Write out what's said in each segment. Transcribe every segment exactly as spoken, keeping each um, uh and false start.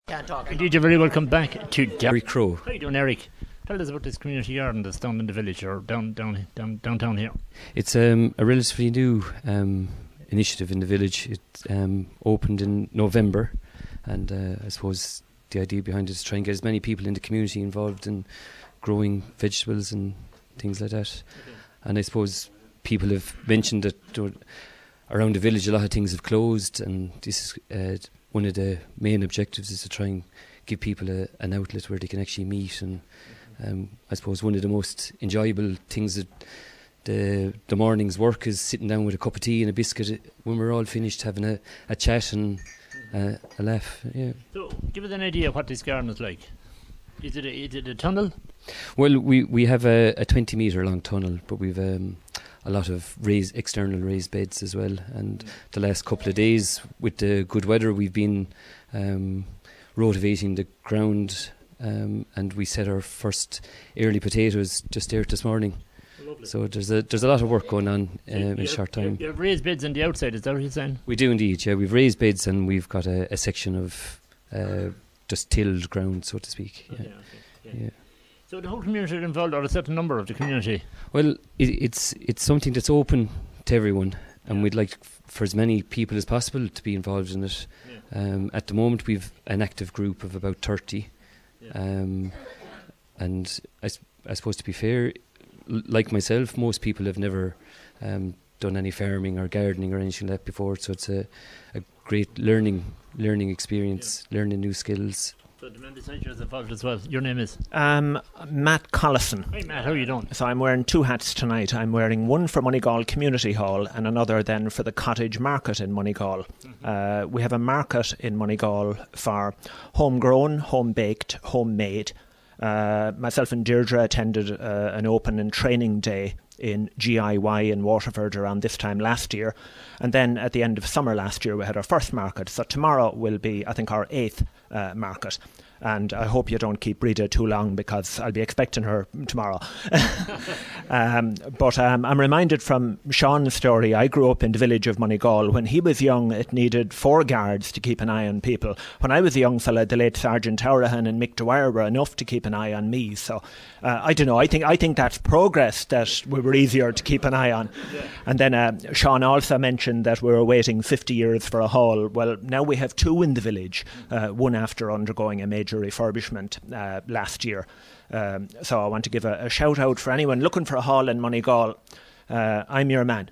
Can't talk. Indeed, you're very welcome back to Eric Crow. How you doing, Eric? Tell us about this community garden that's down in the village or down down, down downtown here. It's um, a relatively new um, initiative in the village. It um, opened in November, and uh, I suppose the idea behind it is to try and get as many people in the community involved in growing vegetables and things like that. Okay. And I suppose people have mentioned that around the village a lot of things have closed, and this is uh, one of the main objectives is to try and give people a, an outlet where they can actually meet. And um, I suppose one of the most enjoyable things that the the morning's work is sitting down with a cup of tea and a biscuit when we're all finished, having a, a chat and uh, a laugh. Yeah. So, give us an idea of what this garden is like. Is it a, is it a tunnel? Well, we, we have a, a twenty metre long tunnel, but we've um, a lot of raised external raised beds as well. And mm. the last couple of days, with the good weather, we've been um, rotivating the ground, um, and we set our first early potatoes just there this morning. Lovely. So there's a there's a lot of work going on um, in a short time. You have raised beds on the outside, is that what you're saying? We do indeed, yeah. We've raised beds and we've got a, a section of uh, just tilled ground, so to speak. Okay, yeah. okay, yeah. Yeah. So the whole community is involved, or a certain number of the community? Well, it, it's it's something that's open to everyone, and yeah. we'd like f- for as many people as possible to be involved in it. Yeah. Um, at the moment, we've an active group of about thirty, yeah. um, and I, I suppose to be fair, l- like myself, most people have never um, done any farming or gardening or anything like that before, so it's a, a great learning learning experience, yeah. learning new skills. So the legislature is involved as well. Your name is? Um, Matt Collison. Hi Matt, how are you doing? So I'm wearing two hats tonight. I'm wearing one for Moneygall Community Hall and another then for the Cottage Market in Moneygall. Mm-hmm. Uh, we have a market in Moneygall for homegrown, home-baked, homemade. Uh, myself and Deirdre attended uh, an open and training day in G I Y in Waterford around this time last year, and then at the end of summer last year we had our first market. So tomorrow will be, I think, our eighth uh, market, and I hope you don't keep Rita too long because I'll be expecting her tomorrow. um, but um, I'm reminded from Sean's story. I grew up in the village of Moneygall. When he was young, it needed four guards to keep an eye on people. When I was a young fella, the late Sergeant Towerhan and Mick Dwyer were enough to keep an eye on me. So uh, I don't know. I think I think that's progress that we were easier to keep an eye on. Yeah. And then uh, Sean also mentioned that we were waiting fifty years for a hall. Well, now we have two in the village, uh, one after undergoing a major refurbishment uh, last year. Um, so I want to give a, a shout out for anyone looking for a hall in Moneygall. Uh, I'm your man.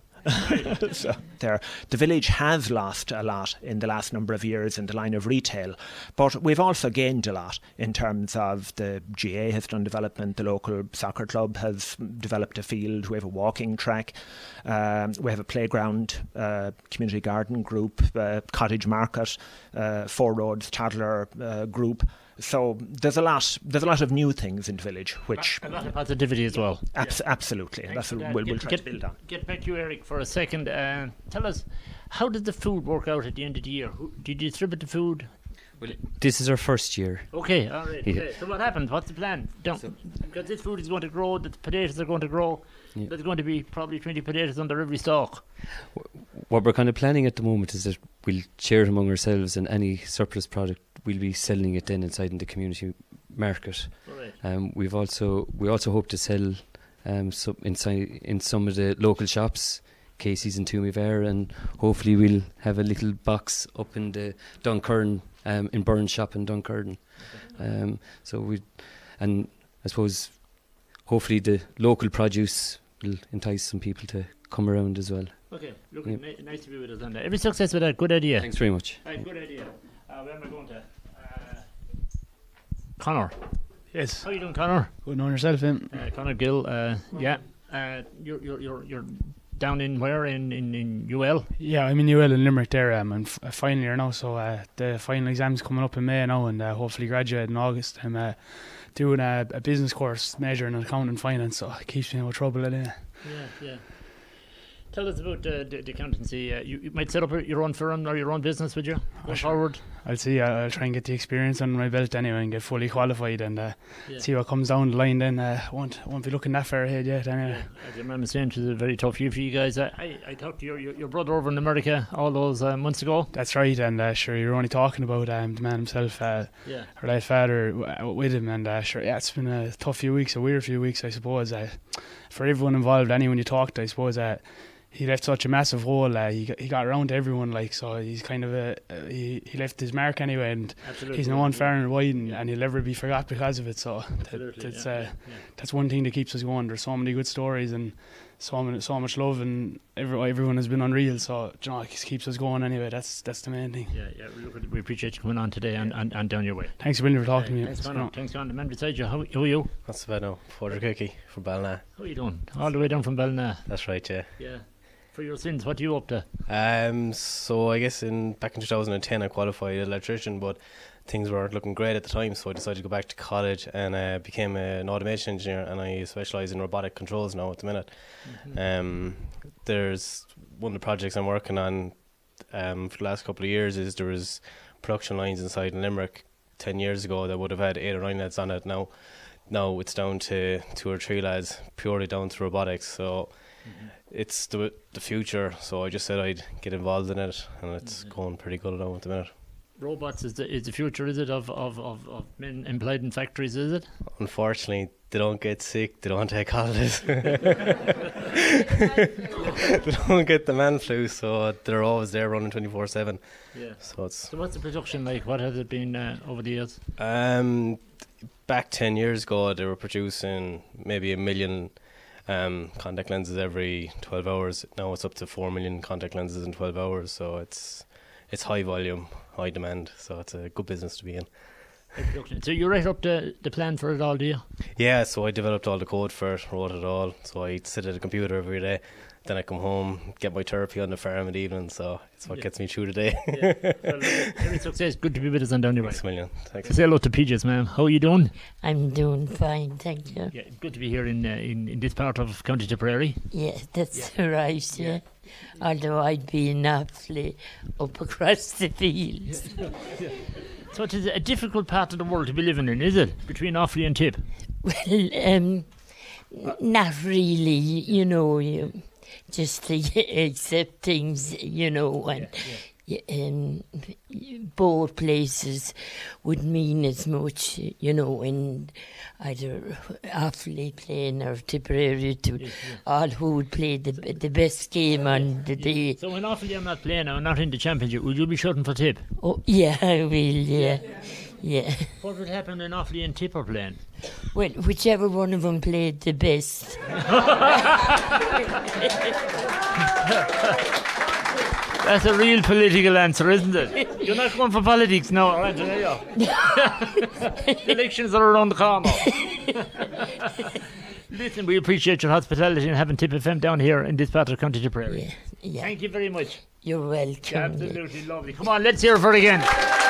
So there, the village has lost a lot in the last number of years in the line of retail, but we've also gained a lot in terms of the G A has done development, the local soccer club has developed a field, we have a walking track, um, we have a playground, uh, community garden group, uh, cottage market, uh, Four Roads toddler uh, group. So there's a lot. There's a lot of new things in the village, which a lot of positivity as well. Abs- yeah. Absolutely, Thanks that's what that. we'll, get, we'll try get, to build on. Get back to you, Eric, for a second. Uh, tell us, how did the food work out at the end of the year? Who, did you distribute the food? Well, this is our first year. Okay, all right. Yeah. Okay. So what happened? What's the plan? Don't, so, because this food is going to grow, the potatoes are going to grow. Yeah. There's going to be probably twenty potatoes under every stalk. What we're kind of planning at the moment is that we'll share it among ourselves, and any surplus product we'll be selling it then inside in the community market. Right. Um, we've also we also hope to sell um, some inside in some of the local shops, Casey's and Toomeyvare, and hopefully we'll have a little box up in the Dunkern um, in Burns shop in Dunkern. Okay. Um, so we and I suppose hopefully the local produce will entice some people to come around as well. Okay, look, yep. na- nice to be with us on that. Every success with that. Good idea. Thanks very much. Right, good idea. Uh, where am I going to? Uh, Connor. Yes. How are you doing, Connor? Good on yourself, Em. Uh, Connor Gill. Uh, yeah. Uh, you're you're you're you're down in where in, in, in U L? Yeah, I'm in U L in Limerick there. Um, I'm f- a final year now, so uh, the final exam's coming up in May now, and uh, hopefully graduate in August. I'm uh, doing a, a business course major in accounting and finance, so it keeps me out of trouble anyway. Yeah, yeah. Tell us about uh, the, the accountancy. Uh, you, you might set up your own firm or your own business, would you? Going forward. I'll see. Uh, I'll try and get the experience under my belt anyway and get fully qualified and uh, Yeah. see what comes down the line. Then uh, won't won't be looking that far ahead yet. Anyway. As I remember saying, it was a very tough year for you guys. I, I, I talked to your, your your brother over in America all those uh, months ago. That's right. And uh, sure, you're only talking about um, the man himself. Uh, Yeah. her late father w- with him, and uh, sure, yeah, it's been a tough few weeks, a weird few weeks, I suppose. Uh, for everyone involved, anyone you talked to, I suppose. Uh, He left such a massive hole. Uh, he got, he got around to everyone, like, so he's kind of a uh, he, he left his mark anyway, and Absolutely. he's known far and wide, and, Yeah. and he'll never be forgot because of it. So that, Absolutely, that's yeah, uh, yeah, yeah. that's one thing that keeps us going. There's so many good stories and so many, so much love, and every, everyone has been unreal. So you know, it just keeps us going anyway. That's that's the main thing. Yeah, yeah. We, look, we appreciate you coming on today and, and, and down your way. Thanks a million for talking to me. Thanks, It's man. been- Thanks, man. The man beside you. How, how are you? Not so bad now. Porter Cookie from Ballina. How are you doing? All the way down from Ballina. That's right, yeah. Yeah. For your sins, what are you up to? Um, so I guess in back in two thousand ten I qualified as electrician, but things weren't looking great at the time, so I decided to go back to college and uh, became a, an automation engineer, and I specialise in robotic controls now at the minute. Mm-hmm. Um, there's one of the projects I'm working on um, for the last couple of years is there was production lines inside in Limerick ten years ago that would have had eight or nine lads on it. Now, now it's down to two or three lads purely down to robotics. So. Mm-hmm. It's the the future, so I just said I'd get involved in it, and it's Mhm. going pretty good now at the minute. Robots is the is the future, is it, of, of, of, of men employed in factories, is it? Unfortunately, they don't get sick, they don't take holidays. They don't get the man flu, so they're always there running twenty-four seven. Yeah. So it's So what's the production like? What has it been uh, over the years? um back ten years ago they were producing maybe a million um contact lenses every twelve hours. Now it's up to four million contact lenses in twelve hours, so it's it's high volume, high demand, so it's a good business to be in. Like production. So you write up the, the plan for it all, do you? Yeah, so I developed all the code for it, wrote it all. So I sit at a computer every day. Then I come home, get my therapy on the farm in the evening. So it's what Yeah. gets me through the day. Yeah. Well, uh, every success. Good to be with us on Down Your Way. Thanks a million. Thanks. Say hello to P Js, ma'am. How are you doing? I'm doing fine, thank you. Yeah, good to be here in uh, in, in this part of County Tipperary. Yeah, that's right, yeah. Although I'd been awfully up across the fields. So it is a difficult part of the world to be living in, is it? Between Offaly and Tip. Well, um, n- not really, you know, you just to accept things, you know, and y- um, both places would mean as much, you know, in either Offaly playing or Tipperary to Yeah, yeah. all who would play the the best game on the day. So when Offaly are not playing or not in the championship, will you be shooting for Tip? Oh, yeah, I will, yeah. Yeah. What would happen when Offaly and Tip are playing? Well, whichever one of them played the best. That's a real political answer, isn't it? You're not going for politics now, aren't you? The elections are around the corner. Listen, we appreciate your hospitality and having Tip F M down here in this part of County Tipperary. Yeah, yeah. Thank you very much. You're welcome. Absolutely lovely. Come on, let's hear it for it again.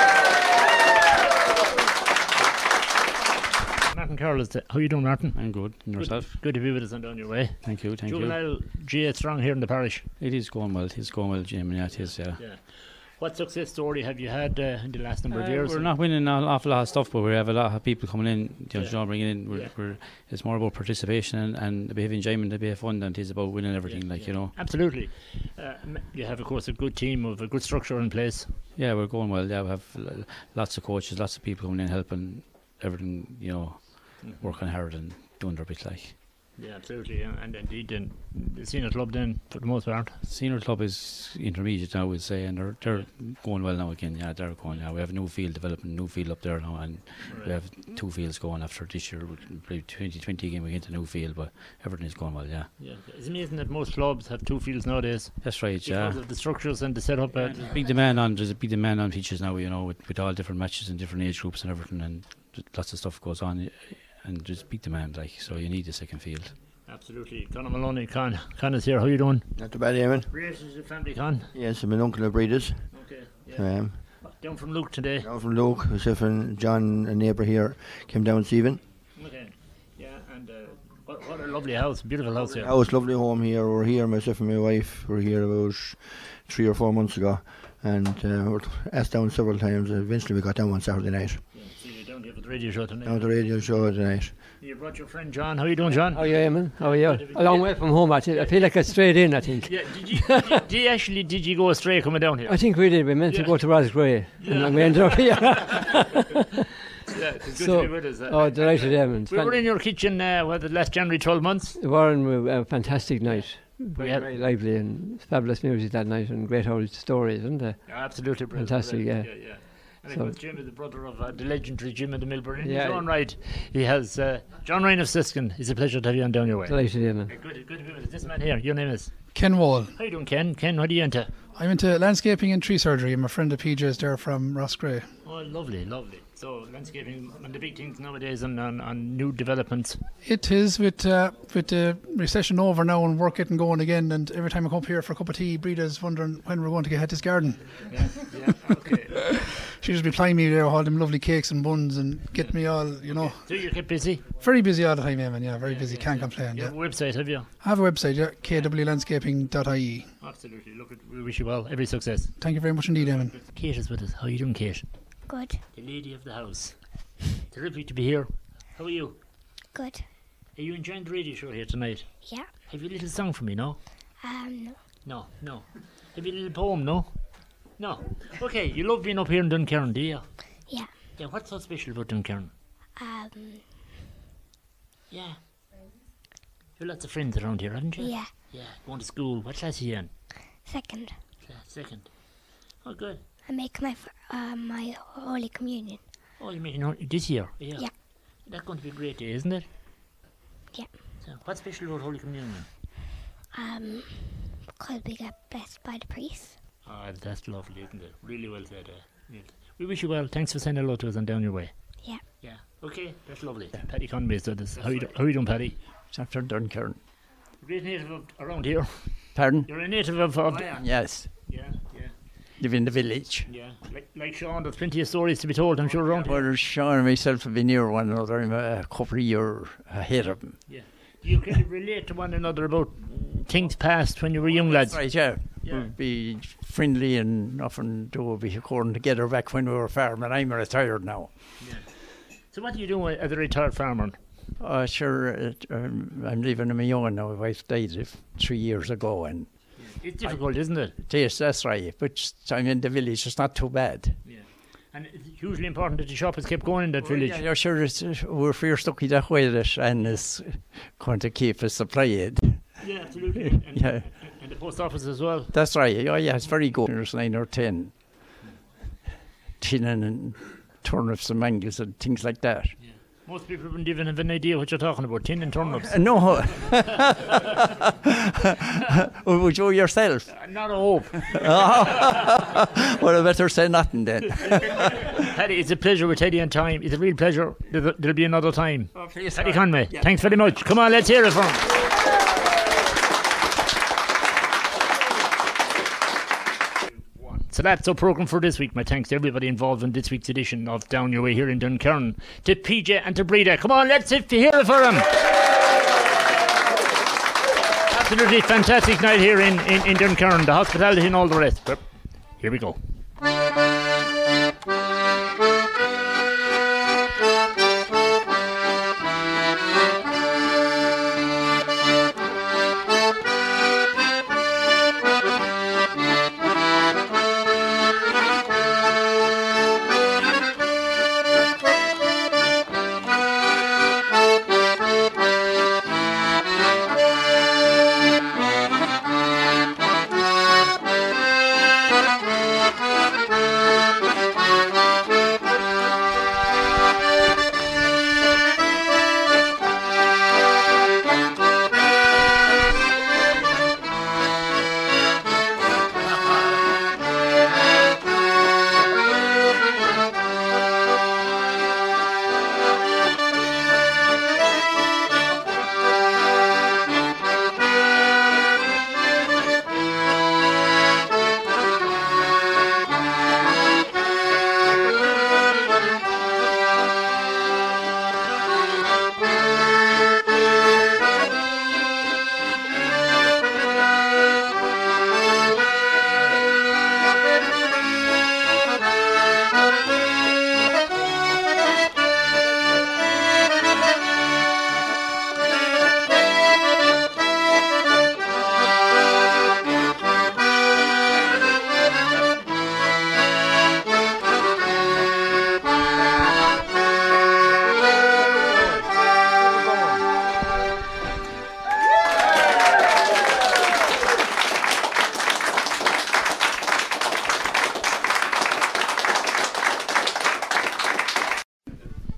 Martin Carroll is the, how you doing, Martin? I'm good. And yourself? Good, good to be with us and down your way. Thank you, thank you. Juvenile G A strong here in the parish. It is going well. It is going well, Jim. Yeah, it is, yeah. Yeah. What success story have you had uh, in the last number of Uh, years? we're not winning an awful lot of stuff, but we have a lot of people coming in, you know, Yeah. you know, bringing in. We're, Yeah. we're, it's more about participation and, and a bit of enjoyment, a bit of fun than it is about winning everything, Yeah, like, yeah. you know. Absolutely. Uh, m- you have, of course, a good team of a good structure in place. Yeah, we're going well. Yeah, we have l- lots of coaches, lots of people coming in helping everything, you know, working hard and doing their bit, like. Yeah, absolutely. And, and indeed, and the senior club then, for the most part. Senior club is intermediate now, we'd say, and they're, they're going well now again. Yeah, they're going now. We have a new field developing, new field up there now, and we have two fields going after this year. Probably twenty twenty again, we get a new field, but everything is going well, yeah. Yeah. It's amazing that most clubs have two fields nowadays. That's right, yeah. Because of the structures and the setup. Uh, There's a big demand on, there's a big demand on pitches now, you know, with, with all different matches and different age groups and everything, and lots of stuff goes on, and there's big demand, like, so you need a second field. Absolutely. Conor Maloney, Con, Con is here. How you doing? Not too bad, Eamon. Relations with family, Con? Yes, I'm an uncle of Breeders. Okay. Yeah. Um, Down from Luke today. down from Luke, myself and John, a neighbour here, came down this evening. Okay. Yeah, and uh, what, What a lovely house, beautiful house here. House, lovely home here. We're here, myself and my wife. We're here about three or four months ago, and uh, we're asked down several times. Eventually, we got down one Saturday night. Yeah, so you're down here for the radio show tonight. Down the radio show tonight. You brought your friend John. How are you doing, John? How are you, Eamon? How are you? A long way from home, actually. I feel like it's straight in, I think. Yeah, did you, did you, did you actually, did you go astray coming down here? I think we did. We meant Yeah. to go to Roscrea, Yeah. and we ended up here. Yeah, it's good So- to be with us. Uh, Oh, delighted, Eamon. We were in your kitchen, uh, what, the last January twelve months. Warren, a fantastic night. Very, had- very lively and fabulous music that night, and great old stories, isn't there? Absolutely brilliant. Fantastic, brilliant. yeah. yeah, yeah. And So- of course, Jim is the brother of uh, the legendary Jim of the Millburn. In Yeah. his own right, he has uh, John Ryan of Siskin. It's a pleasure to have you on down your way. Delighted, Eamon. Okay, good, good to be with us. This man here, your name is? Ken Wall. How you doing, Ken? Ken, what are you into? I'm into landscaping and tree surgery. I'm a friend of P J's there from Roscrea. Oh, lovely, lovely. So, landscaping, one of the big things nowadays on, on, on new developments. It is with uh, with the recession over now and work getting going again. And every time I come up here for a cup of tea, Breda's wondering when we're going to get at this garden. Yeah, yeah, okay. She just be plying me there with all them lovely cakes and buns and get me all, you know, So you get busy? very busy all the time, Eamon. Yeah, very Yeah, busy. yeah, Can't yeah. complain. You Yeah. have a website, have you? I have a website, yeah, k w landscaping dot i e. Absolutely. Look, at, we wish you well. Every success. Thank you very much indeed, Eamon. Kate is with us. How are you doing, Kate? Good. The lady of the house. Terrific to be here. How are you? Good. Are you enjoying the radio show here tonight? Yeah. Have you a little song for me, no? Um. No. No, no. Have you a little poem, no? No. Okay, you love being up here in Dunkerron, do you? Yeah. Yeah, what's so special about Dunkerron? Um. Yeah. You've lots of friends around here, haven't you? Yeah. Yeah. Going to school. What class are you in? Second. Class second. Oh, good. I make my fr- uh, my Holy Communion. Oh, you mean you this year? Yeah. Yeah. That's going to be a great day, isn't it? Yeah. So, what's special about Holy Communion? Um. Because we get blessed by the priest. Oh, that's lovely, isn't it? Really well said. Uh, yeah. We wish you well. Thanks for saying hello to us and down your way. Yeah. Yeah. Okay, that's lovely. Paddy Conway is with us. How you, do, how you doing, Paddy? After Dunkerron. You're a native of around here. Pardon? You're a native of... of Yes. Yeah, yeah, Live in the village. yeah. Like, like Sean, there's plenty of stories to be told, I'm sure, around here. Well, Sean and myself have been near one another. I'm a couple of years ahead of them. Yeah. Do you kind of relate to one another about things past when you were young lads? Right, yeah. Yeah. We'd be friendly and often do be going together back when we were farming. I'm retired now. Yeah. So what do you do as a retired farmer? Uh, sure, it, um, I'm living on my own now. My wife died if- three years ago, and It's difficult, isn't it? yes, that's right. But I'm in the village. It's not too bad. Yeah. And it's hugely important that the shop has kept going in that village. Yeah, you're sure it's, uh, we're fierce lucky that way that and it's going to keep us supplied. Yeah, absolutely. And, and, Yeah. and the post office as well. That's right. Oh, yeah, it's very good. There's nine or ten. Tinning and turnips and mangles and things like that. Most people wouldn't even have an idea what you're talking about. Tin and turnips. Uh, no. Would you yourself? Uh, not a hope. Well, I better say nothing then. Paddy, it's a pleasure with Teddy and time. It's a real pleasure. There'll, there'll be another time. Oh, please, Paddy sir. Conway, Yeah. thanks very much. Come on, let's hear it from him. So that's our programme for this week. My thanks to everybody involved in this week's edition of Down Your Way here in Dunkerron. To P J and to Breda. Come on, let's hear it for them. Absolutely fantastic night here in, in, in Dunkerron. The hospitality and all the rest. But here we go.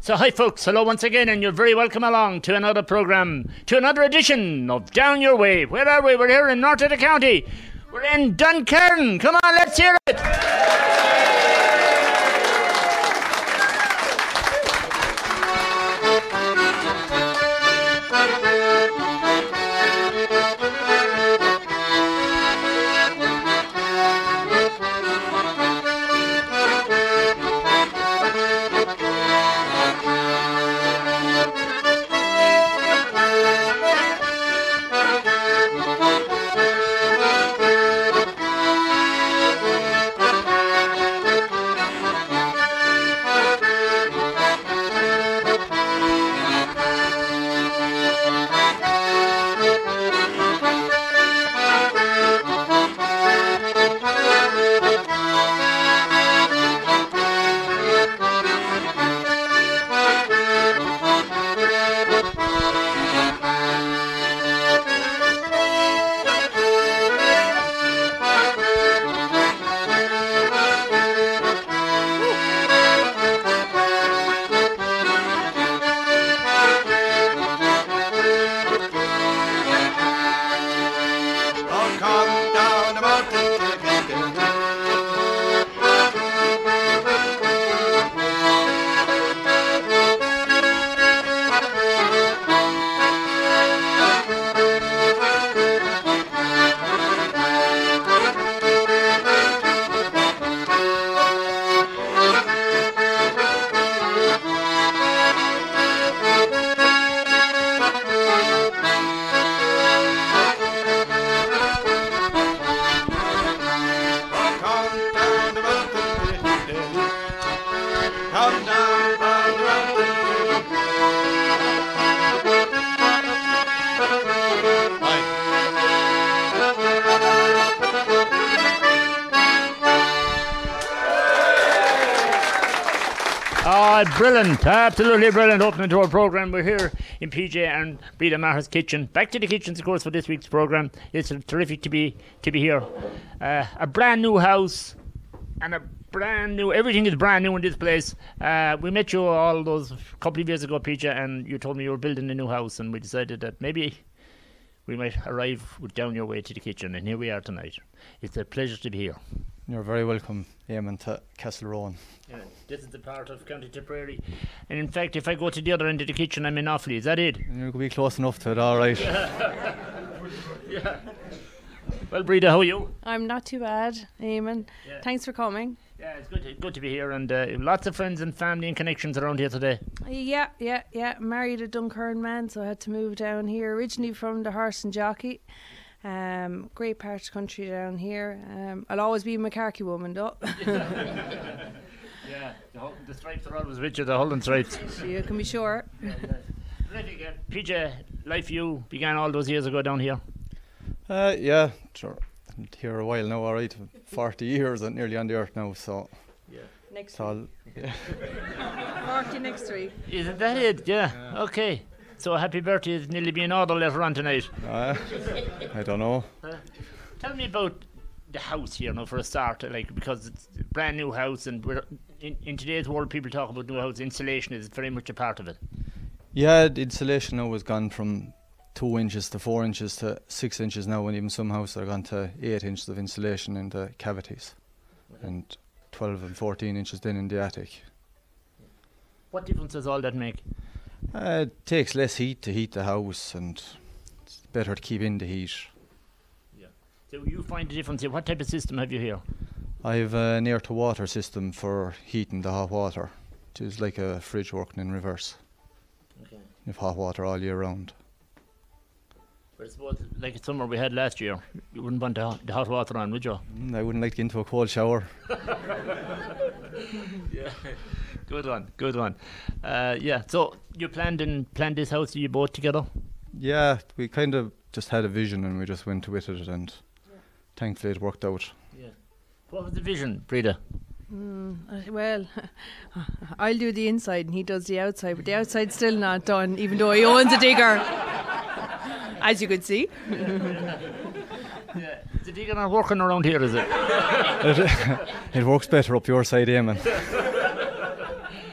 So hi folks, hello once again, and you're very welcome along to another programme, to another edition of Down Your Way. Where are we? We're here in North of the County. We're in Duncairn. Come on, let's hear it. Brilliant, absolutely brilliant opening to our programme. We're here in P J and Breda Maher's kitchen. Back to the kitchens, of course, for this week's programme. It's terrific to be to be here. Uh, a brand new house and a brand new, everything is brand new in this place. Uh, we met you all those couple of years ago, P J, and you told me you were building a new house, and we decided that maybe we might arrive with Down Your Way to the kitchen, and here we are tonight. It's a pleasure to be here. You're very welcome, Eamon, to Castle Rowan. Yeah, this is the part of County Tipperary. And in fact, if I go to the other end of the kitchen, I'm in Offaly. Is that it? You're going to be close enough to it, all right. Yeah. Well, Breda, how are you? I'm not too bad, Eamon. Yeah. Thanks for coming. Yeah, it's good to, good to be here, and uh, lots of friends and family and connections around here today. Yeah, yeah, yeah. Married a Duncairn man, so I had to move down here. Originally from the Horse and Jockey. Um, great part of the country down here. Um, I'll always be a McCarthy woman, though. Yeah, the, Hul- the stripes are always with you, the Holland stripes. You can be sure. Yeah, yeah. P J, life you began all those years ago down here. Uh, yeah, sure. I'm here a while now, all right. forty years and nearly on the earth now, so. Yeah. Next week. All, yeah. forty next week. Isn't that it? Yeah. yeah. Okay. So happy birthday is nearly being ordered later on tonight. Uh, I don't know. Uh, tell me about the house here now for a start, like, because it's a brand new house, and we're in, in today's world people talk about new house. Insulation is very much a part of it. Yeah, the insulation now has gone from two inches to four inches to six inches now, and even some houses are gone to eight inches of insulation in the cavities, okay. And twelve and fourteen inches then in the attic. What difference does all that make? Uh, it takes less heat to heat the house, and it's better to keep in the heat. Yeah. So you find the difference here. What type of system have you here? I have an air to water system for heating the hot water, which is like a fridge working in reverse. Okay. You have hot water all year round. But I suppose, like the summer we had last year, you wouldn't want the hot, the hot water on, would you? Mm, I wouldn't like to get into a cold shower. Yeah. Good one, good one. Uh, yeah, so you planned and planned this house, you both together? Yeah, we kind of just had a vision and we just went with it, and yeah. Thankfully it worked out. Yeah. What was the vision, Breda? Mm, uh, well, I'll do the inside and he does the outside, but the outside's still not done, even though he owns a digger, as you could see. Yeah. Is the digger not working around here, is it? it, it works better up your side, Eamon.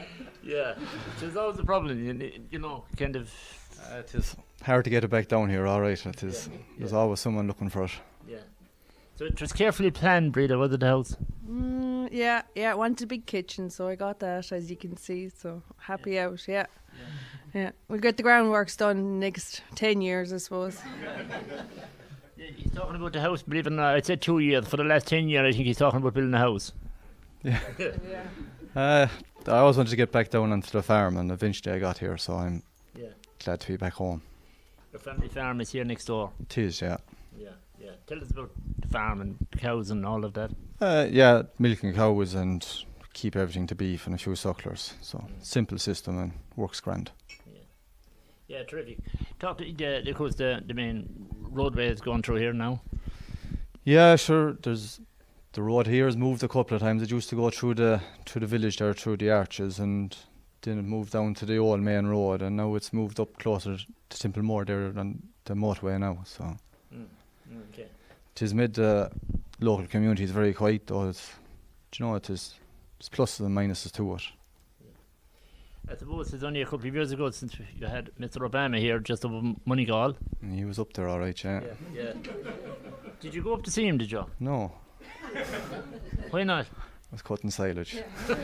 Yeah, there's always a problem, you, you know, kind of. Uh, it is hard to get it back down here, all right. It is. Yeah, There's yeah. always someone looking for it. Yeah. So it was carefully planned, Breda, was it, the house? Mm, yeah, yeah. I wanted a big kitchen, so I got that, as you can see. So happy yeah. out, yeah. yeah. Yeah, we'll get the groundworks done next ten years, I suppose. Yeah, he's talking about the house, believe it or not. I said two years. For the last ten years, I think he's talking about building a house. Yeah. yeah. Uh, I always wanted to get back down onto the farm, and eventually I got here, so I'm yeah. glad to be back home. Your family farm is here next door. It is, yeah. Yeah, yeah. Tell us about the farm and the cows and all of that. Uh, yeah, milking cows and keep everything to beef and a few sucklers. So mm. simple system and works grand. Yeah, yeah, terrific. Talk to the, of course, the the main roadway is going through here now. Yeah, sure. There's the road here has moved a couple of times. It used to go through the through the village there, through the arches, and then it moved down to the old main road, and now it's moved up closer to Templemore there than the motorway now. So mm. okay. It has made the local communities very quiet, though. It's, do you know, it is there's pluses and minuses to it. I suppose it's only a couple of years ago since you had Mister Obama here just over Moneygall. And he was up there all right, yeah. Yeah, yeah. Did you go up to see him, did you? No. Why not? I was cutting silage.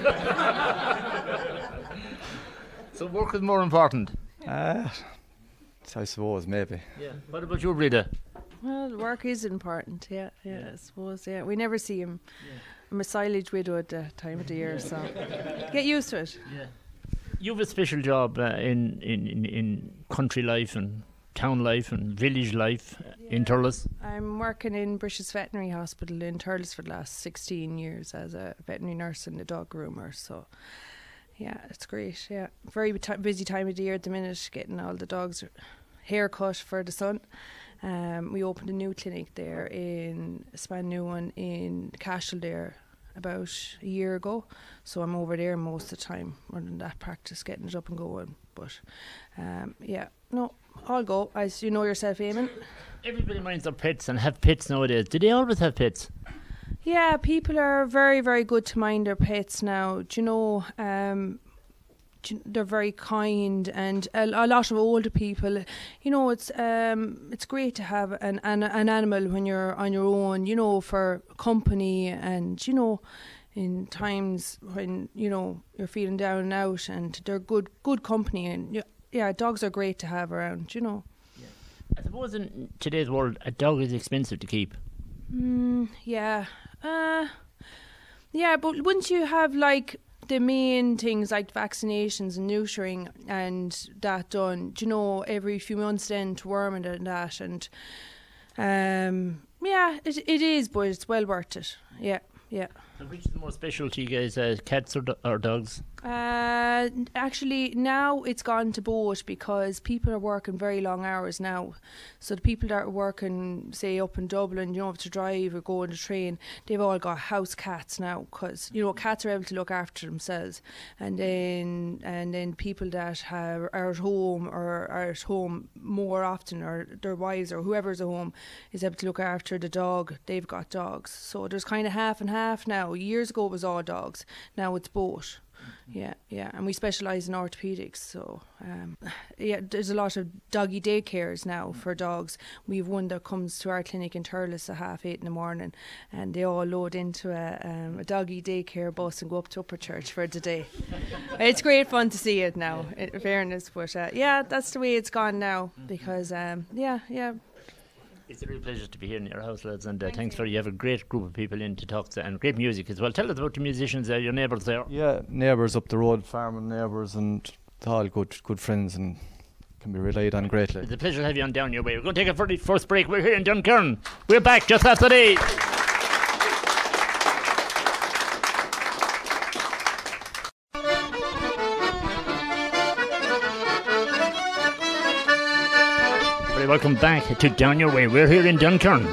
Yeah. So work is more important? Uh, I suppose, maybe. Yeah. What about you, Breda? Well, work is important, yeah, yeah, yeah, I suppose, yeah. We never see him. Yeah. I'm a silage widow at the time of the year, so get used to it. Yeah. You have a special job uh, in, in, in, in country life and town life and village life uh, yeah. in Thurles. I'm working in British Veterinary Hospital in Thurles for the last sixteen years as a veterinary nurse and a dog groomer, so yeah, it's great, yeah. Very t- busy time of the year at the minute, getting all the dogs haircut for the son. Um, we opened a new clinic there in a span new one in Cashel there about a year ago, so I'm over there most of the time running that practice, getting it up and going. But um, yeah, no, I'll go, as you know yourself, Eamon. Everybody minds their pets and have pets nowadays. Do they always have pets? Yeah, people are very, very good to mind their pets now. Do you know, um, they're very kind, and a, a lot of older people, you know, it's um it's great to have an, an an animal when you're on your own, you know, for company, and you know, in times when, you know, you're feeling down and out, and they're good good company, and yeah, dogs are great to have around, you know. Yeah. I suppose in today's world a dog is expensive to keep. Mm, yeah. Uh yeah, but once you have like the main things like vaccinations and neutering and that done, you know, every few months then to worm and that, and um, yeah, it it is, but it's well worth it. Yeah, yeah. So which is the more special to you guys, uh, cats or, do- or dogs? Uh, actually, now it's gone to both because people are working very long hours now. So the people that are working, say, up in Dublin, you know, to drive or go on the train, they've all got house cats now because, you know, cats are able to look after themselves. And then and then people that have, are at home or are at home more often, or their wives or whoever's at home is able to look after the dog. They've got dogs. So there's kind of half and half now. Years ago it was all dogs. Now it's both. Yeah, yeah, and we specialise in orthopaedics, so um, yeah, there's a lot of doggy daycares now for dogs. We have one that comes to our clinic in Thurles at half eight in the morning, and they all load into a, um, a doggy daycare bus and go up to Upper Church for the day. It's great fun to see it now, in fairness, but uh, yeah, that's the way it's gone now, because um, yeah, yeah. It's a real pleasure to be here in your house, lads, and uh, Thank thanks you. for you have a great group of people in to talk to, and great music as well. Tell us about the musicians there, your neighbours there. Yeah, neighbours up the road, farming neighbours, and all good good friends, and can be relied on greatly. It's a pleasure to have you on Down Your Way. We're going to take a fir- first break. We're here in Dunkern. We're back just after these. Welcome back to Down Your Way. We're here in Dunkern.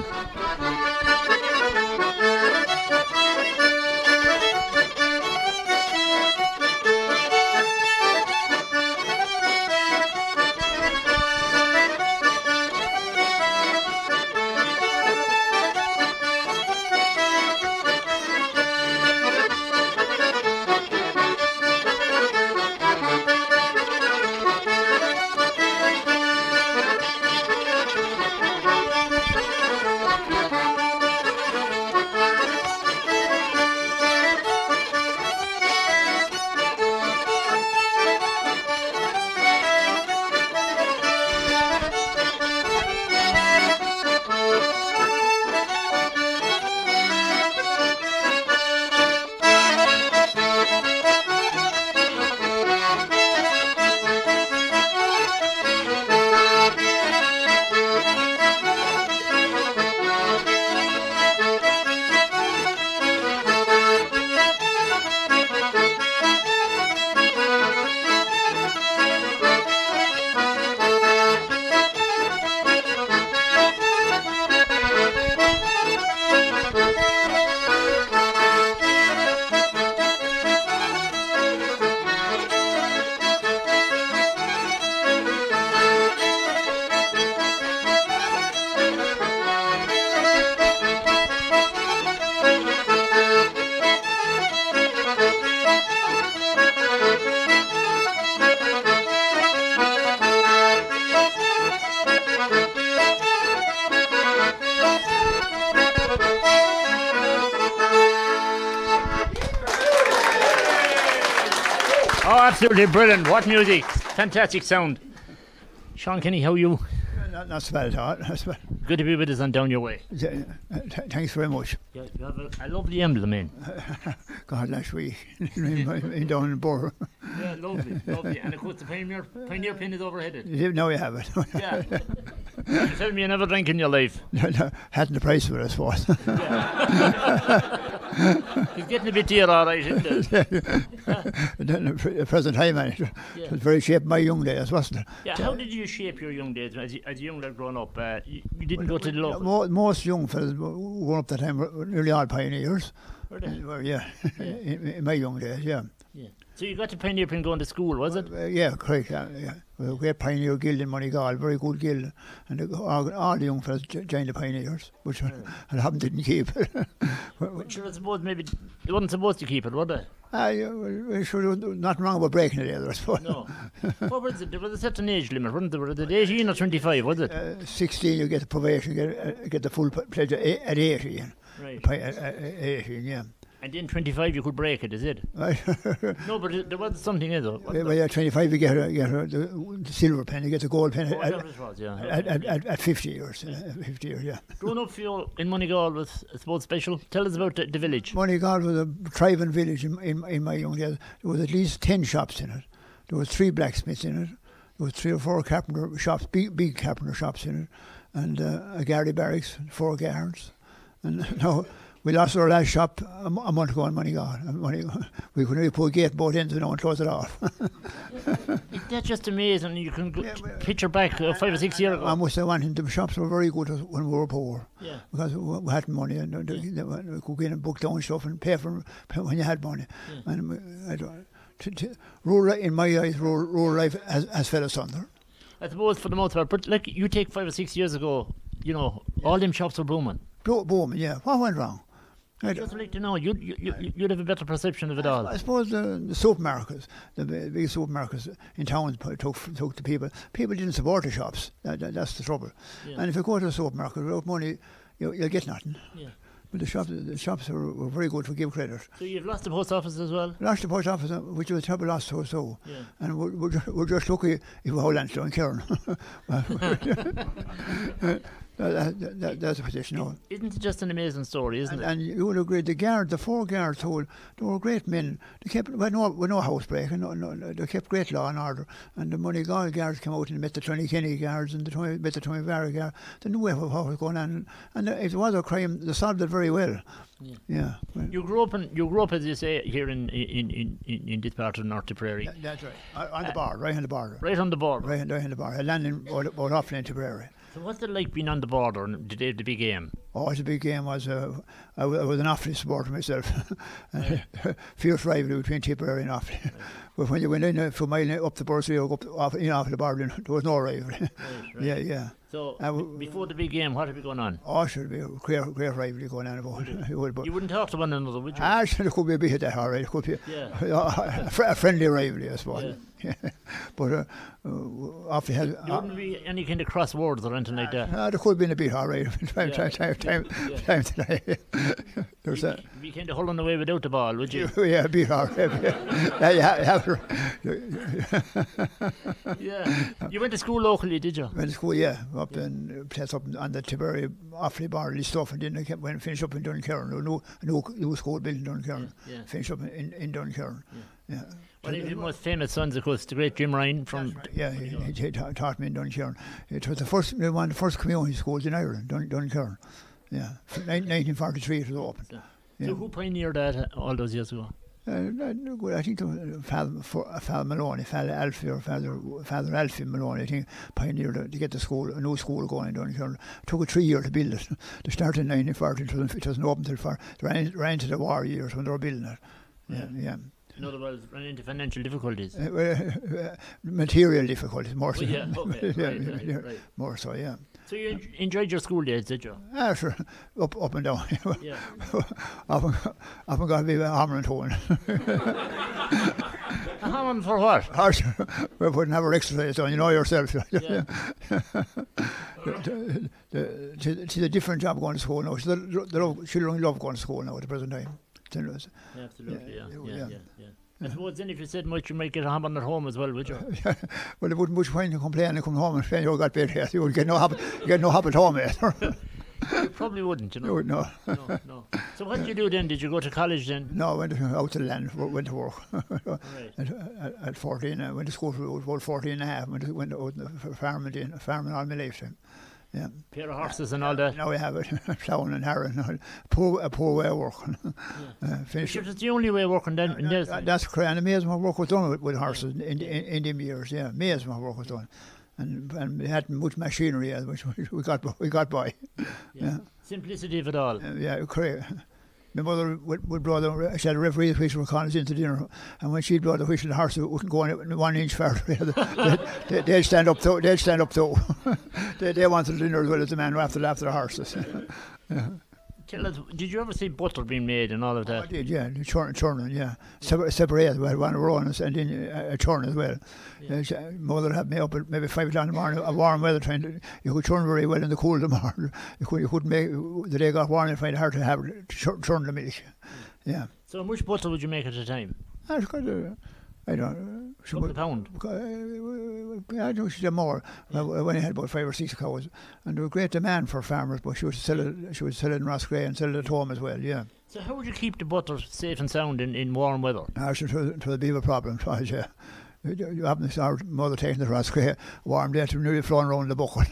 Absolutely brilliant. What music. Fantastic sound. Sean Kenny, how are you? Not, not so bad at all. Not so bad. Good to be with us on Down Your Way. Yeah, uh, th- thanks very much. Yeah, you have a, a lovely emblem in. God, last week in, in down in Borough. Yeah, lovely, lovely. And of course the Pioneer, Pioneer pin is overheaded. Now you have it. Yeah. You tell me you never drank in your life. No, no, hadn't the price for it, I suppose. It's getting a bit dear, all right, isn't it? The present time, man, it Yeah. was very shaped my young days, wasn't it? Yeah, how did you shape your young days as you, as a young lad growing up? Uh, you, you didn't go to the local. Mo- most young fellas growing up that time were nearly all pioneers. Were they? Well, yeah, Yeah. in, in my young days, yeah. Yeah. So you got to Pioneer Pin going to school, was it? Uh, yeah, correct. Yeah, yeah. Well, a great pioneer guild in Moneygall, very good guild, and the, all, all the young fellas j- joined the pioneers, which I, I haven't didn't keep. Well, sure, I suppose maybe they weren't supposed to keep it, were they? Ah, yeah, well, sure, there was nothing wrong about breaking it either, I suppose. No. What was it? There was a certain age limit, wasn't there? Was it eighteen or twenty-five, was it? Uh, sixteen, you get the probation, you get, uh, get the full p- pledge at eight- at eighteen. Right. Pi- at, at eighteen, yeah. And then twenty-five you could break it, is it? No, but it- there was something in it. Well, yeah, twenty-five, you get, a, get a, the, the silver pen, you get the gold pen Oh, at, that was right, yeah. at, at, at, at fifty years. Uh, fifty years, yeah. Growing up for you in Moneygall was, I suppose, special. Tell us about the, the village. Moneygall was a thriving village in, in, in my young days. There was at least ten shops in it. There was three blacksmiths in it. There was three or four carpenter shops, big big carpenter shops in it, and uh, a Gardy barracks, four guards. And now we lost our last shop a, m- a month ago in Moneygall. Money, we couldn't really put a gate both ends now and close it off. Isn't that just amazing? You can go, picture back uh, five or six years ago. I must say one thing, the shops were very good when we were poor. Yeah. Because we we had money and uh, they- we could go in and book down stuff and pay for pay when you had money. Yeah. And we- I don't, to, to, rural, li- in my eyes, rural, rural life has, has fell asunder. I suppose for the most part, but like you take five or six years ago, you know, all them shops were booming. Bo- Booming, yeah. What went wrong? I Just like to know, you'd, you, you, you'd have a better perception of it all. I suppose the, the supermarkets, the bi- big supermarkets in towns pu- took took the people. People didn't support the shops. That, that, that's the trouble. Yeah. And if you go to a supermarket without money, you, you'll get nothing. Yeah. But the shops, the shops were, were very good to give credit. So you've lost the post office as well? Lost the post office, uh, which was a terrible loss to us, so. Yeah. And we're, we're, ju- we're just lucky if we hold on to Karen. that, that, that, that's the position now. Isn't it just an amazing story, isn't And, it? and you would agree, the guard, the four guards told, they were great men. They kept, with no, with no housebreaking, no, no, no, they kept great law and order. And the Moneygall guards came out and met the Tony Kenny guards and the Tony, met the Tony Vara guard. They knew what was going on. And if there was a crime, they solved it very well. Yeah. Yeah. Well, You grew up, in, you grew up, as you say, here in in, in, in, in this part of North Tipperary. that's right. On- On the border, right on the border. Right on the border. Right, right on the border. I landed about, about off in Tipperary. So what's it like being on the border and the day of the big game? Oh, it's a big game. Was uh, I, w- I was an Offaly supporter myself. Fierce rivalry between Tipperary and Offaly. But when you went in uh, from mile up the Bursary or up off, in off the border, there was no rivalry. Right, right. Yeah, yeah. So Uh, w- before the big game, what would be going on? Oh, should be a great, great rivalry going on about it. It would, but You wouldn't talk to one another, would you? ah, sure, there could be a bit of that, all right. It could be Yeah. a, fr- a friendly rivalry, I suppose. Yeah. Yeah. But uh, uh, Offaly has. There wouldn't be any kind of cross words or anything like that. Ah, there could have been a bit, all right. Time, Yeah. time, time, time, Yeah. time today. There's a. You'd be kind of hulling away without the ball, would you? Yeah, a bit, all right. Yeah, you have, you have, Yeah. You went to school locally, did you? went to school, yeah, up in a place up on the Tipperary, Offaly border stuff, and then I kept, went finished up in Duncairn. A new, a new, new school built in Duncairn. Yeah, yeah. Finished up in, in Duncairn. Yeah. One of the most famous sons, of course, the great Jim Ryan from. Yeah, he, he, he ta- taught me in Duncairn. It was the first, one of the first community schools in Ireland, Dun, Duncairn. Yeah, F- nineteen forty-three it was opened. So, Yeah. so who pioneered that uh, all those years ago? Uh, no, good. I think there was Father, Father Maloney, Father Alfie, or Father Father Alfie Maloney, I think, pioneered to, to get the school, a new school going in Duncairn. It took a three year to build it. They started in nineteen forty, it wasn't, it wasn't open till far, they ran, ran into the war years when they were building it. Yeah, yeah. In other words, ran into financial difficulties. Uh, well, uh, material difficulties, more so. Well, yeah, okay, yeah, right, yeah, right, yeah, right. More so, yeah. So you en- enjoyed your school days, did you? Ah, sure. Up, up and down. Yeah. often, often got to be a hammer and tone. A hammer for what? Harsh. We wouldn't have our exercise done, you know yourself. Yeah. the, the, it's a different job going to school now. The, the love, children love going to school now at the present time. Yeah, absolutely, yeah, yeah, yeah, yeah. yeah. I suppose then if you said much, you might get a hammer at home as well, would you? Well, it wouldn't much point to complain and come home and say you got bed here. You would get no habit, you get no habit home either. You probably wouldn't, you know. You would no. no, no. So what did you do then? Did you go to college then? No, I went to, out to the land, went to work. Right. at, at, at fourteen, I went to school for about fourteen and a half. Went, to, went out in the farming, farming all my lifetime. Yeah. Pair of horses and all that. Now we have it, ploughing and harrowing. A poor, a poor way of working. Yeah. uh, finish Sure, that's the only way of working then. Uh, that, that's correct. And amazing what work was done with, with horses in, in, in them years. Yeah, amazing what work was done. And and we hadn't much machinery, uh, which we got we got by. Yeah. Yeah. Simplicity of it all. Uh, yeah, correct. My mother would, would blow the, she had a referee whistle for calling us into dinner, and when she'd blow the whistle, the horse wouldn't go on one inch further. they'd, they'd, they'd stand up though. They'd stand up though. they, they wanted dinner as well as the man after after the horses. Yeah. Tell us, did you ever see butter being made and all of that? Oh, I did, yeah. The churn, churning, yeah. Separ- separate, we had one row and then uh, a churn as well. Yeah. Uh, mother had me up at maybe five o'clock in the morning, a warm weather trying to, you could churn very well in the cool of the morning. You, could, you couldn't make, the day got warm and find it hard to have to churn, churn the milk. Yeah. So how much butter would you make at a time? I got a, I don't know. Couple of pound? I know she did more when I had about five or six cows. And there was great demand for farmers, but she would sell it, she would sell it in Roscrea and sell it at home as well, yeah. So how would you keep the butter safe and sound in, in warm weather? Actually, it was a bit of a problem, twice, yeah. You happen to our mother taking the Roscrea warm day to nearly flowing around the bucket.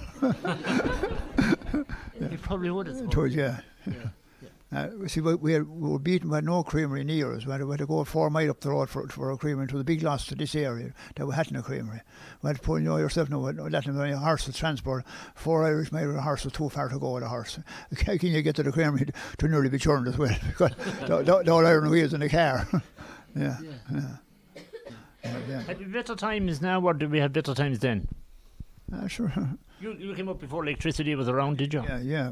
Yeah. You probably would have. It was, yeah. Yeah. Uh, see, we, we, had, we were beaten by no creamery near us. We had, we had to go four miles up the road for, for a creamery. It was a big loss to this area that we hadn't a creamery. We had to pull, you know yourself, no, letting them a horse with transport. Four Irish miles with a horse was too far to go with a horse. Can you get to the creamery to nearly be churned as well? Because the, the, the old iron wheels in the car. yeah. Yeah. yeah. yeah, yeah. Had we better times now, or did we have better times then? Uh, sure. You, you came up before electricity was around, did you? Yeah, yeah.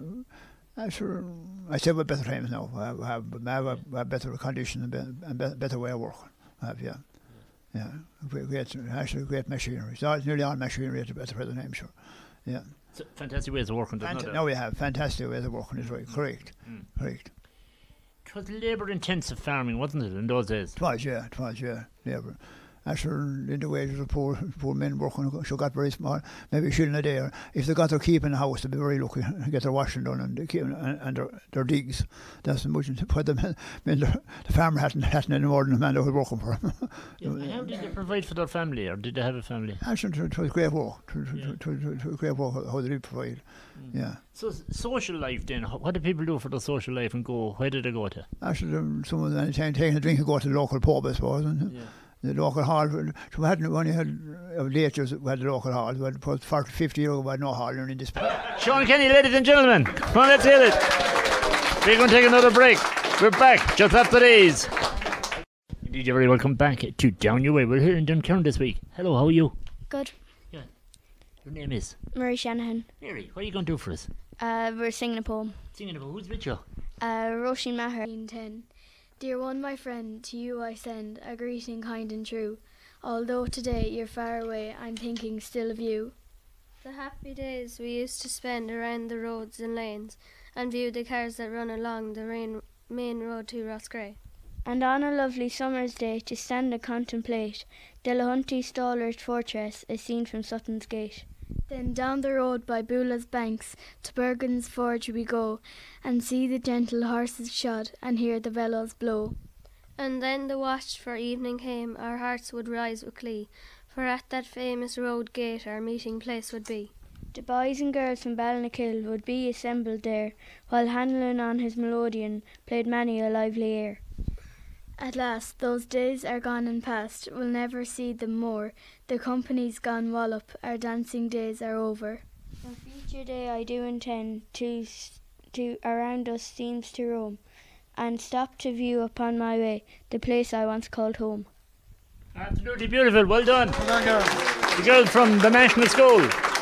I sure. I said we're better times now. I have, I have, I have, a, I have better condition and, be, and be, better way of working. I have, yeah, yeah. Great, great, actually, great machinery. So it's nearly all machinery at the better present time, sure. Yeah. So fantastic ways of working. Fant- now we have fantastic ways of working. Is right. Correct. Mm. Correct. It was labour-intensive farming, wasn't it, in those days? It was, yeah. It was, yeah. Labour. Actually, in the wages of poor poor men working, so got very small, maybe a shilling a day. Or if they got their keep in the house, they'd be very lucky to get their washing done and, keep, and, and their, their digs. That's much to put them. I mean, the, the farmer hadn't, hadn't any more than the man that was working for him. Yeah, how did they provide for their family, or did they have a family? Actually, it was great work. It was, Yeah. it was, it was great work how they did provide. Mm. Yeah. So s- social life then, h- what do people do for their social life and go? Where did they go to? Actually, um, some of them taking taking a drink and go to the local pub, I suppose. And, Yeah. The local hall, so we hadn't, when you had uh, late years, we had the local hall. We had about forty, fifty years ago, we had no hall in this place. Sean Kenny, ladies and gentlemen, come on, let's hear it. We're going to take another break. We're back just after these. Indeed, you're very welcome back to Down Your Way. We're here in Dunkerque this week. Hello, how are you? Good. Yeah. Your name is? Murray Shanahan. Mary, what are you going to do for us? Uh, we're singing a poem. Singing about who's with you? Uh, Roisin Maher. ten. Dear one, my friend, to you I send a greeting kind and true. Although today you're far away, I'm thinking still of you. The happy days we used to spend around the roads and lanes and view the cars that run along the rain, main road to Roscrea. And on a lovely summer's day to stand and contemplate Delahunty Stalwart Fortress as seen from Sutton's Gate. Then down the road by Boolah's banks to Bergen's Forge we go, and see the gentle horses shod and hear the bellows blow. And then the watch for evening came, our hearts would rise with glee, for at that famous road gate our meeting place would be. The boys and girls from Balnakill would be assembled there, while Hanlon on his melodeon played many a lively air. At last, those days are gone and past, we'll never see them more. The company's gone wallop, our dancing days are over. On future day I do intend to, to around us seems to roam, and stop to view upon my way the place I once called home. Absolutely beautiful, well done. Well done, girl. The girl from the National School.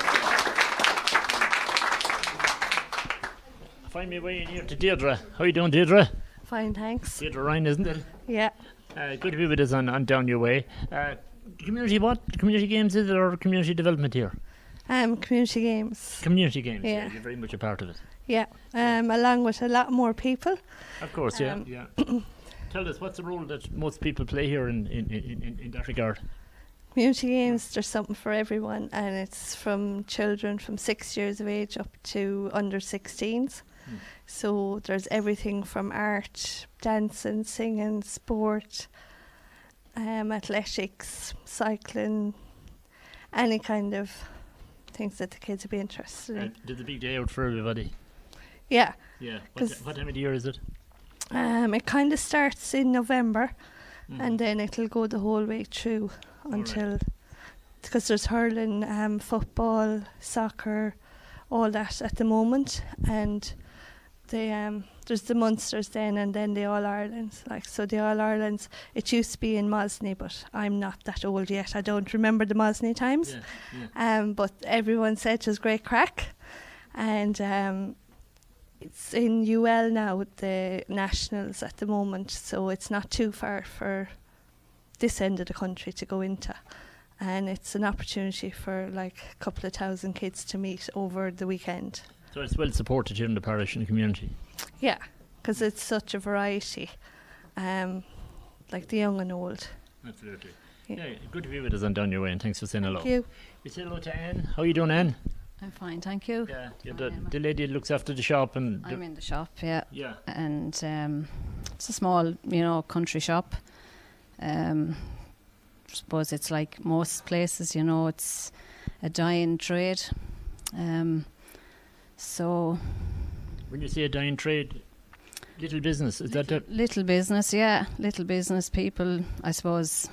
Find me way in here to Deirdre. How are you doing, Deirdre? Fine, thanks. Deirdre Ryan, isn't it? Yeah. Uh, good to be with us on, on Down Your Way. Uh, community what? Community games is it, or community development here? Um, community games. Community games, yeah. Yeah. You're very much a part of it. Yeah. Um, along with a lot more people. Of course, yeah. Um, yeah. Tell us, what's the role that most people play here in, in, in, in, in that regard? Community games, there's something for everyone, and it's from children from six years of age up to under sixteens. Mm. So there's everything from art, dancing, singing, sport, um, athletics, cycling, any kind of things that the kids would be interested in. Uh, there's a big day out for everybody. Yeah. Yeah. What, t- what time of the year is it? Um, it kind of starts in November, Mm. and then it'll go the whole way through until, because there's hurling, um, football, soccer, all that at the moment, and the um, there's the Munsters then, and then the All Irelands. Like so, the All Irelands. It used to be in Mosney, but I'm not that old yet. I don't remember the Mosney times. Yeah, yeah. Um, but everyone said it was great crack, and um, it's in U L now, the nationals at the moment. So it's not too far for this end of the country to go into, and it's an opportunity for like a couple of thousand kids to meet over the weekend. So it's well supported here in the parish and the community. Yeah, because it's such a variety, um, like the young and old. Absolutely. Yeah. Yeah, good to be with us on Down Your Way, and thanks for saying hello. Thank you. We say hello to Anne. How are you doing, Anne? I'm fine, thank you. Yeah, you're the, the lady that looks after the shop. and I'm in the shop, yeah. Yeah. And um, it's a small, you know, country shop. Um, I suppose it's like most places, you know, it's a dying trade. Um, so... When you say a dying trade, little business, is that the... Little business, yeah. Little business. People, I suppose,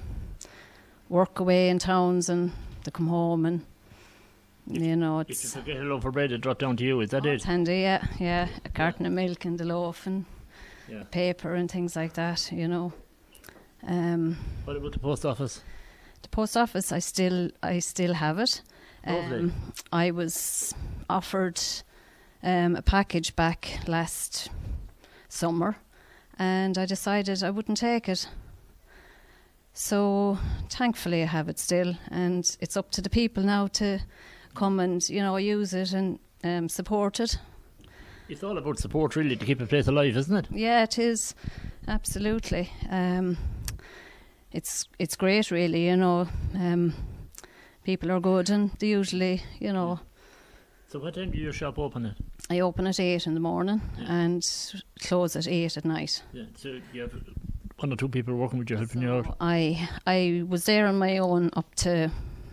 work away in towns and they come home and, you know, If you it's... forget a loaf of bread, it drop down to you, is that Oh, it? it's handy, yeah, yeah. A carton of milk and the loaf and Yeah. paper and things like that, you know. Um, What about the post office? the post office, I still, I still have it. Lovely. I was offered um, a package back last summer, and I decided I wouldn't take it. So thankfully, I have it still, and it's up to the people now to come and, you know, use it and um, support it. It's all about support, really, to keep a place alive, isn't it? Yeah, it is. Absolutely. Um, it's it's great, really, you know. Um, people are good and they usually, you know... So what time do your shop open at? I open at eight in the morning Yeah. and close at eight at night. Yeah, so you have one or two people working with you, helping you out. I I was there on my own up to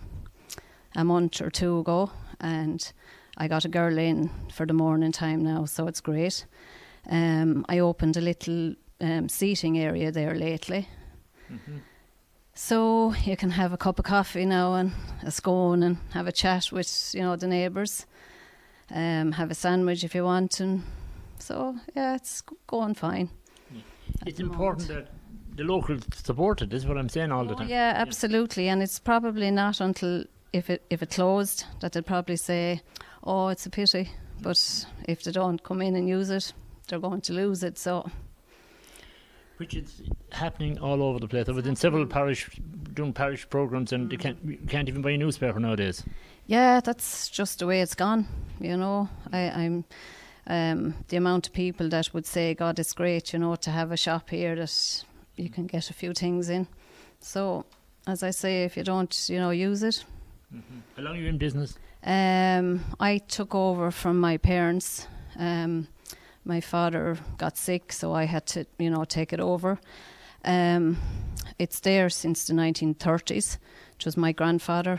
a month or two ago, and I got a girl in for the morning time now, so it's great. Um, I opened a little um, seating area there lately. Mm-hmm. So you can have a cup of coffee now and a scone and have a chat with, you know, the neighbours. Um, have a sandwich if you want, and so yeah, it's g- going fine. It's important that the local support it, is what I'm saying all the Oh, time. yeah, absolutely, and it's probably not until if it if it closed that they'll probably say, "Oh, it's a pity," but if they don't come in and use it, they're going to lose it. So. Which is happening all over the place. I was in several parish, doing parish programs, and you can't, you can't even buy a newspaper nowadays. Yeah, that's just the way it's gone. You know, I, I'm um, the amount of people that would say, "God, it's great," you know, to have a shop here that you can get a few things in. So, as I say, if you don't, you know, use it. Mm-hmm. How long are you in business? Um, I took over from my parents. Um, my father got sick, so I had to, you know, take it over. Um, it's there since the nineteen thirties. It was my grandfather.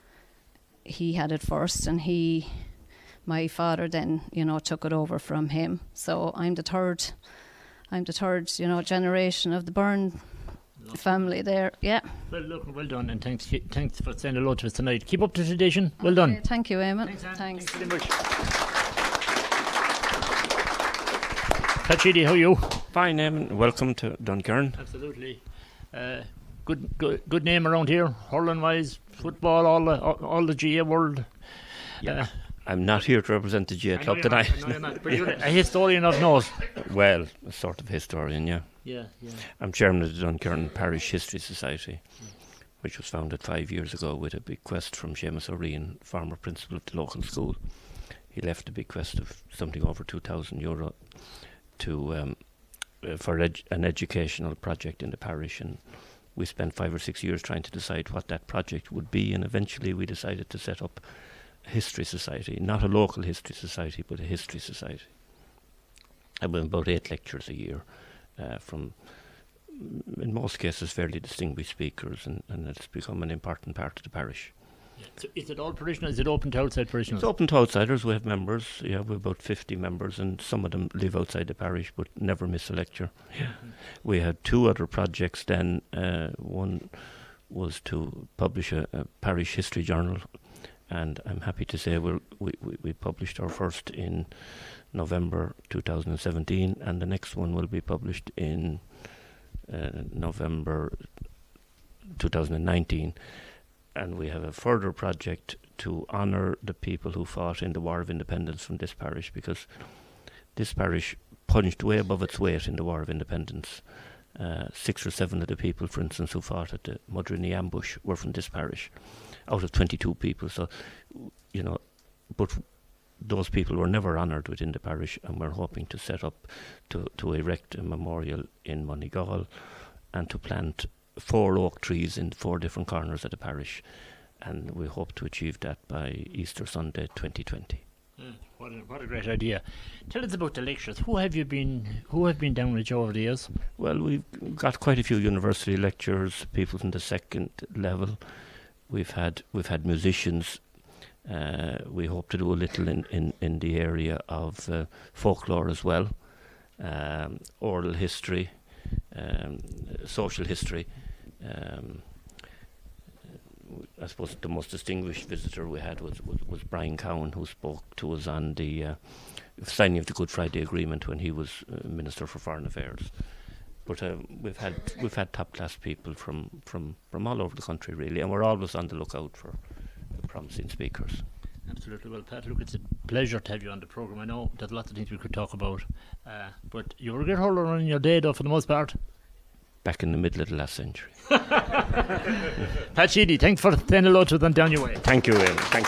He had it first, and he, my father, then, you know, took it over from him. So I'm the third, I'm the third, you know, generation of the Byrne family there. Yeah. Well, look, well done, and thanks, thanks for saying hello to us tonight. Keep up the tradition. Well done. Thank you, Eamon. Thanks, Anne. Thanks. Thanks very much. Pachidi, how are you? Fine, Eamon. Welcome to Dunkern. Absolutely. Uh, good, good, good name around here. Hurling wise, football, all the, all, all the G A world. Yeah. Uh, I'm not here to represent the G A I know club you're tonight. not, I know you're not, but you're a historian of note. Well, a sort of historian, yeah. Yeah, yeah. I'm chairman of the Dunkern Parish History Society, which was founded five years ago with a bequest from Seamus O'Ryan, former principal of the local school. He left a bequest of something over two thousand euro to um, uh, for ed- an educational project in the parish, and we spent five or six years trying to decide what that project would be, and eventually we decided to set up a history society, not a local history society, but a history society. And with about eight lectures a year uh, from, in most cases, fairly distinguished speakers, and, and it's become an important part of the parish. So is it all parishioners? Is it open to outside parishioners? It's open to outsiders. We have members. Yeah, we have about fifty members, and some of them live outside the parish but never miss a lecture. Yeah. Mm-hmm. We had two other projects then. Uh, one was to publish a, a parish history journal, and I'm happy to say we're, we we we published our first in November two thousand seventeen, and the next one will be published in uh, November two thousand nineteen. And we have a further project to honour the people who fought in the War of Independence from this parish, because this parish punched way above its weight in the War of Independence. Uh, six or seven of the people, for instance, who fought at the Mudrinny ambush were from this parish, out of twenty-two people. So, you know, but those people were never honoured within the parish, and we're hoping to set up, to, to erect a memorial in Moneygall and to plant four oak trees in four different corners of the parish, and we hope to achieve that by Easter Sunday twenty twenty. Mm, what, a, what a great idea. Tell us about the lectures. Who have you been who have been down with you over the years? Well, we've got quite a few university lecturers, people from the second level. We've had we've had musicians. Uh, we hope to do a little in, in, in the area of uh, folklore as well, um, oral history, um, social history. Um, I suppose the most distinguished visitor we had was, was, was Brian Cowan, who spoke to us on the uh, signing of the Good Friday Agreement when he was uh, Minister for Foreign Affairs. But uh, we've had we've had top class people from, from, from all over the country really, and we're always on the lookout for promising speakers. Absolutely. Well, Pat, look, it's a pleasure to have you on the programme. I know there's lots of things we could talk about, uh, but you were a great holder on your day, though, for the most part. Back in the middle of the last century. Pat Sheedy, thanks for saying hello to them down your way. Thank you, Eamon. Thank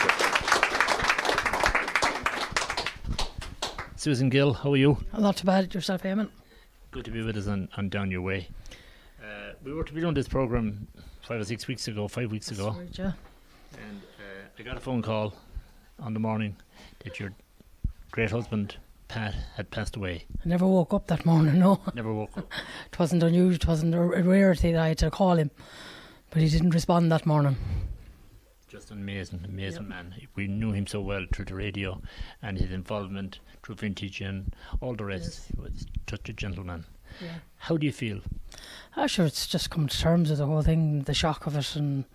you. Susan Gill, how are you? I'm not too bad. Yourself, Eamon? Good to be with us on, on Down Your Way. Uh, we were to be doing this programme five or six weeks ago, five weeks That's ago. right, yeah. And uh, I got a phone call on the morning that your great husband, Pat, had passed away. I never woke up that morning, no. Never woke up. It wasn't unusual, it wasn't a a rarity that I had to call him, but he didn't respond that morning. Just an amazing, amazing Yep. man. We knew him so well through the radio and his involvement through Vintage and all the rest. Yes. He was such a gentleman. Yeah. How do you feel? Ah, sure, it's just come to terms with the whole thing, the shock of it, and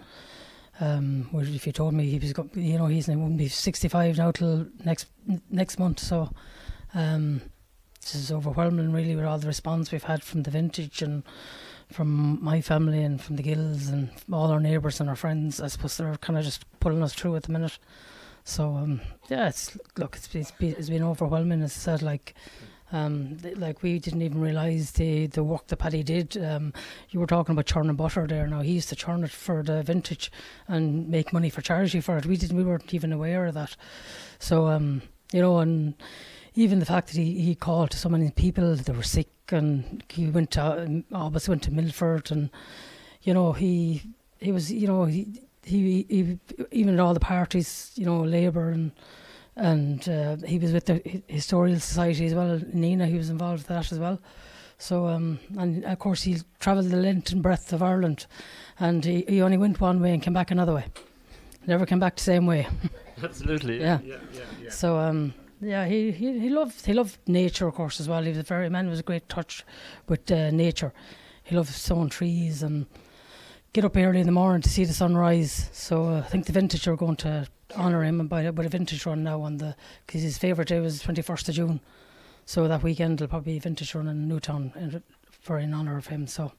um, well, if you told me he was, go- you know, he's wouldn't be sixty-five now till next next month, so um, this is overwhelming, really, with all the response we've had from the Vintage and from my family and from the Gills and from all our neighbours and our friends. I suppose they're kind of just pulling us through at the minute. So um, yeah, it's look, it's, it's been it's been overwhelming. As I said, like. Um, th- like we didn't even realise the, the work that Paddy did. Um, you were talking about churning butter there. Now he used to churn it for the Vintage and make money for charity for it. We didn't. We weren't even aware of that. So um, you know, and even the fact that he, he called to so many people that were sick, and he went to always went to Milford, and you know he he was you know he he, he even at all the parties, you know, Labour and. And uh, he was with the Hi- Historical Society as well. Nina, he was involved with that as well. So, um, and of course, he travelled the length and breadth of Ireland, and he, he only went one way and came back another way. Never came back the same way. Absolutely. Yeah. Yeah, yeah, yeah. So, um, yeah, he, he he loved he loved nature, of course, as well. He was a very man with a great touch with uh, nature. He loved sowing trees and get up early in the morning to see the sunrise. So uh, I think the Vintage are going to honour him and buy a, buy a Vintage run now on the, because his favourite day was twenty-first of June. So that weekend there'll probably be a Vintage run in Newtown in, for in honour of him. So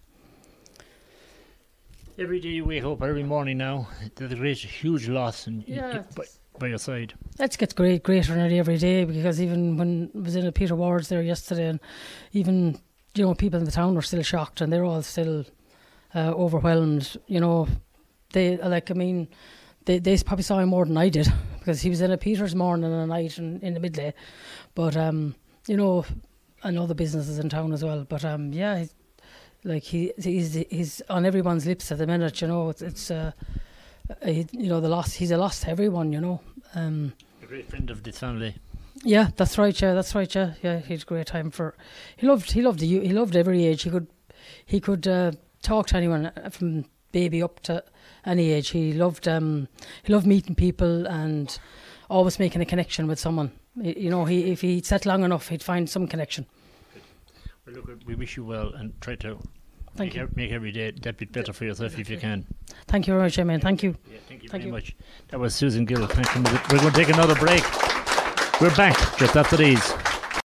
Every day you wake up, every morning now, there's a great, huge loss in, in- Yeah. by, by your side. It gets great, greater nearly every day, because even when I was in a Peter Ward's there yesterday, and even, you know, people in the town were still shocked, and they're all still uh, overwhelmed. You know, they like, I mean, they they probably saw him more than I did, because he was in a Peter's morning and a night and in the midday. But um, you know, and other businesses in town as well. But um, yeah, he's, like he he's he's on everyone's lips at the minute. You know, it's, it's uh, he, you know the loss. He's a loss to everyone. You know. Um, a great friend of this family. Yeah, that's right. Yeah, that's right. Yeah, yeah. He had a great time for. He loved. He loved the. He loved every age. He could. He could uh, talk to anyone from baby up to any age. He loved. Um, he loved meeting people and always making a connection with someone. You know, he if he sat long enough, he'd find some connection. Well, look, we wish you well and try to Thank make, you. ev- make every day that bit better for yourself if you can. Thank you very much, Eamon. Thank you. Yeah, thank you Thank very you. much. That was Susan Gill. Thank you. We're going to take another break. We're back just after these.